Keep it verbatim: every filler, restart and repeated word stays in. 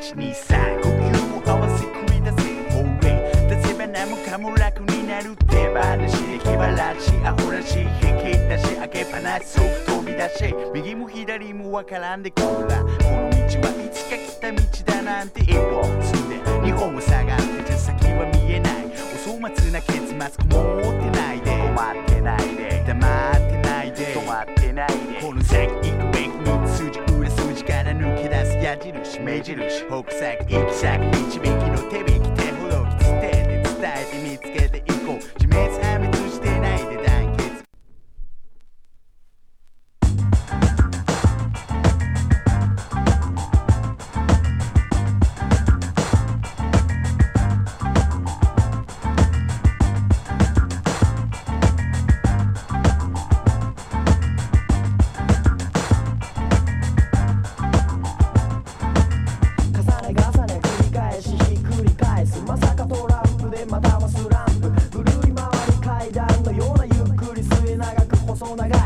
ちにさん呼吸を合わせ繰り出せホーレイ出せば何もかも楽になる手放しで気晴らしアホらし引き出し開けっぱなしそう飛び出し右も左もわからんでくらこの道はいつか来た道だなんて一歩進んで日本を探ってて先は見えないお粗末な結末曇ってないで止まってないで黙ってないで止まってないでこの先行くべき道筋裏筋から抜け出す矢印目印北先行き先導きの手引き手ほどきつてて伝えて見つけていこう自滅破滅してないで団結またはスランプぐるり回り階段のようなゆっくり末永く細長い